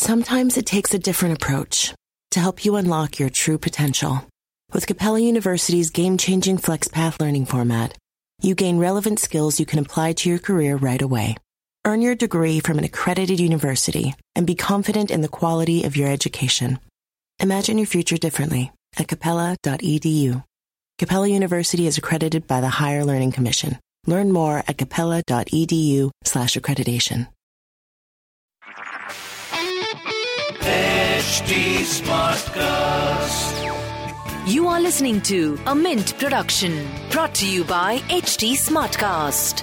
Sometimes it takes a different approach to help you unlock your true potential. With Capella University's game-changing FlexPath learning format, you gain relevant skills you can apply to your career right away. Earn your degree from an accredited university and be confident in the quality of your education. Imagine your future differently at capella.edu. Capella University is accredited by the Higher Learning Commission. Learn more at capella.edu/accreditation. HT Smartcast. You are listening to a Mint production brought to you by HT Smartcast.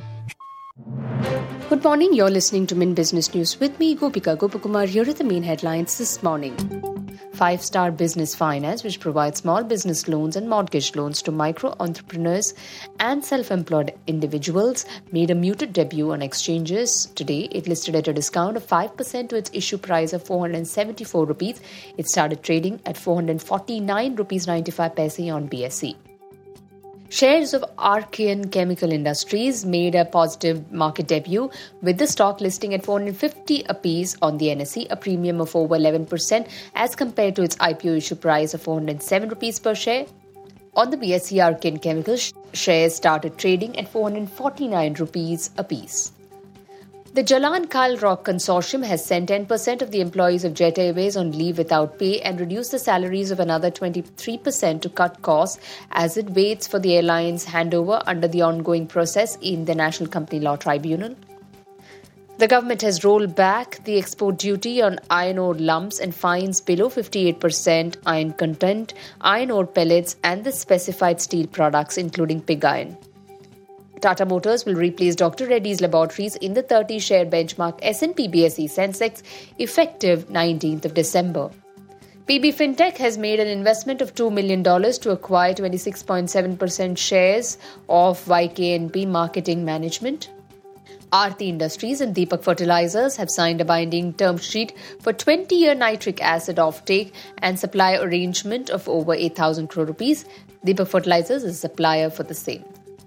Good morning, you're listening to Mint Business News with me, Gopika Gopakumar. Here are the main headlines this morning. 5-Star Business Finance, which provides small business loans and mortgage loans to micro-entrepreneurs and self-employed individuals, made a muted debut on exchanges today. It listed at a discount of 5% to its issue price of 474 rupees. It started trading at 449 rupees 95 paise on BSE. Shares of Archean Chemical Industries made a positive market debut, with the stock listing at 450 apiece on the NSE, a premium of over 11% as compared to its IPO issue price of 407 rupees per share. On the BSE, Archean Chemical shares started trading at 449 rupees apiece. The Jalan Kal Rock Consortium has sent 10% of the employees of Jet Airways on leave without pay and reduced the salaries of another 23% to cut costs as it waits for the airline's handover under the ongoing process in the National Company Law Tribunal. The government has rolled back the export duty on iron ore lumps and fines below 58% iron content, iron ore pellets and the specified steel products including pig iron. Tata Motors will replace Dr. Reddy's Laboratories in the 30-share benchmark S&P BSE Sensex effective 19th of December. PB Fintech has made an investment of $2 million to acquire 26.7% shares of YKNP Marketing Management. Aarti Industries and Deepak Fertilizers have signed a binding term sheet for 20-year nitric acid offtake and supply arrangement of over 8,000 crore rupees. Deepak Fertilizers is a supplier for the same.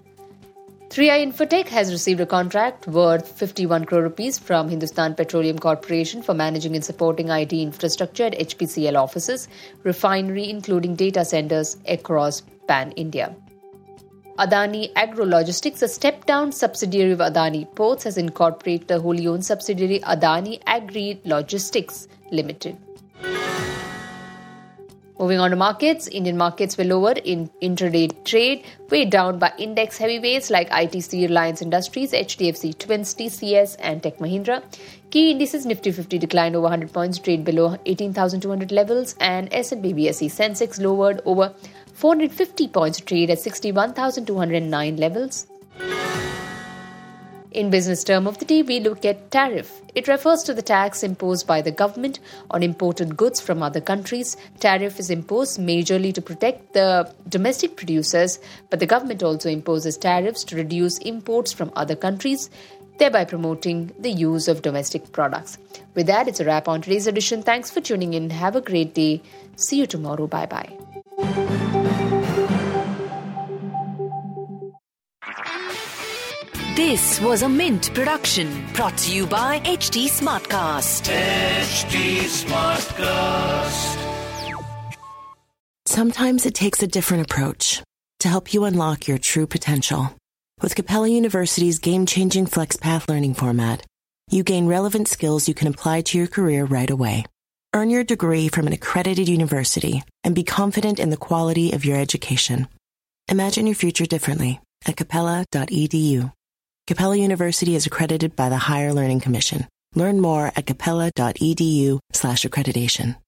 3i Infotech has received a contract worth 51 crore rupees from Hindustan Petroleum Corporation for managing and supporting IT infrastructure at HPCL offices, refinery including data centers across pan-India. Adani Agro Logistics, a step-down subsidiary of Adani Ports, has incorporated the wholly owned subsidiary Adani Agri Logistics Limited. Moving on to markets, Indian markets were lower in intraday trade, weighed down by index heavyweights like ITC, Reliance Industries, HDFC Twins, TCS and Tech Mahindra. Key indices Nifty 50 declined over 100 points, trade below 18,200 levels, and S&P BSE Sensex lowered over 450 points, trade at 61,209 levels. In business term of the day, we look at tariff. It refers to the tax imposed by the government on imported goods from other countries. Tariff is imposed majorly to protect the domestic producers, but the government also imposes tariffs to reduce imports from other countries, thereby promoting the use of domestic products. With that, it's a wrap on today's edition. Thanks for tuning in. Have a great day. See you tomorrow. Bye-bye. This was a Mint production brought to you by HT Smartcast. HT Smartcast. Sometimes it takes a different approach to help you unlock your true potential. With Capella University's game-changing FlexPath learning format, you gain relevant skills you can apply to your career right away. Earn your degree from an accredited university and be confident in the quality of your education. Imagine your future differently at capella.edu. Capella University is accredited by the Higher Learning Commission. Learn more at capella.edu/accreditation.